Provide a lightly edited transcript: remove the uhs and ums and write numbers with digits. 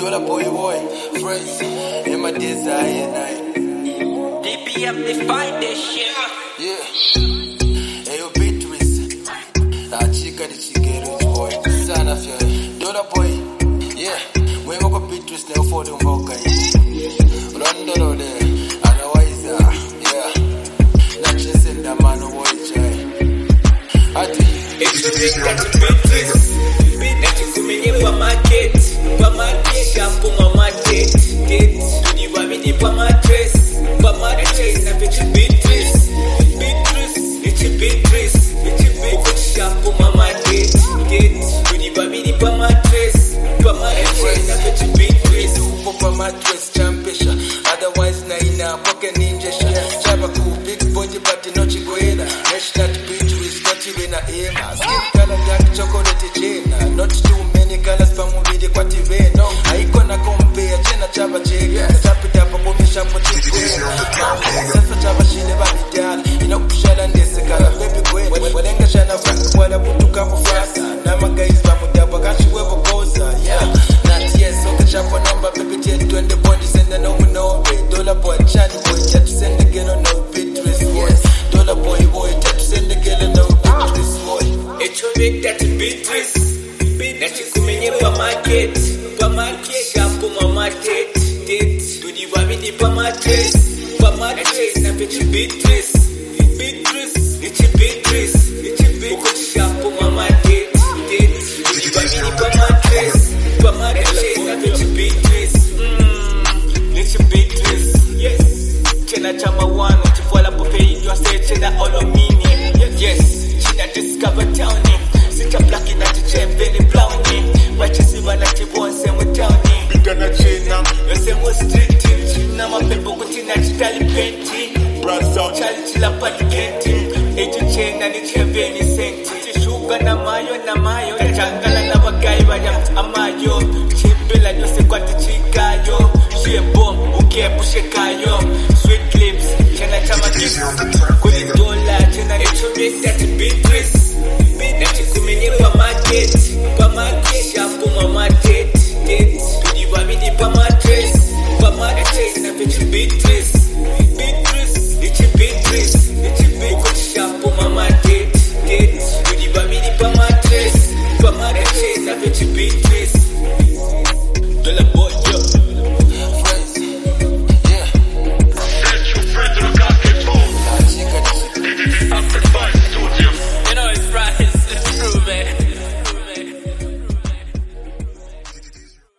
Dollar boy, Phrase, in my desire night. DPM define this shit. Yeah. Hey, yo, Beatrice. Chica the chiquero, boy. Son of your Dollar boy. Yeah. We go Beatrice now for the Moka. London there. Otherwise, yeah. Not just in the man of voice. It's a big Beatrice. Beatrice, you mean you market. Shampoo mama date. You want me to put my dress. But my dress, I bet you Beatrice. It's a Beatrice. Shampoo mama date. You want me to put my dress. But my dress, I bet you Beatrice. Papa my dress champisha. Otherwise, na pocket ninja. Chaba cool, big boy, but you know chiguela. Nesh not Beatrice, not you in a ema. Skin color dark chocolate chena. Not too many colors, but movie the quative. No, I gonna compare Chena Chaba Jega. Tap it up, I'm shampoo chicken. Sasa Chaba she never be done. You know, Shana Nessica, baby queen. When I Shana Frank, what I put to come faster. Now my guys, Bamudaba, got you ever poser. Yeah, not yet, so the Chapa number, baby, 10 to the bodies and the no Dollar boy, Chani boy, jet to send the girl on no Beatrice. Yes, Dollar boy, jet to send the girl on no Beatrice. It's a big that Beatrice. That you come in for market. Shampoo mama date. Do you want me to put my dress? But my dress, I bet you Beatrice. It's a Beatrice. Shampoo mama date. Do you want me to put my dress? But my dress, I bet you Beatrice. It's a Beatrice. Yes. Chena chama one, what you fall up for paying your state, Chena all on me. Yes. Chena discover townie. Sit up black in at the chain, very brownie. Watches even at the bones, same with townie. Gonna Chena, the same with street team. Chena, my people go to Natali painting. brass out, Charlie Chilla Patti painting. Age chain and it's heavy senti. Sugar na mayo. Changala na bagay amayo. Chimbela no se kwati chikayo. She a bomb, uke pushe kayo. Sweet lips, Chena chama kiss. Kuli dola, Chena it's a big that Beatrice. That you come in for market. Shampoo mama date. You want me to put my dress. But my dress, I bet you Beatrice. It's a Beatrice. Shampoo mama date. You want me to put my dress. But my dress, I bet you Beatrice.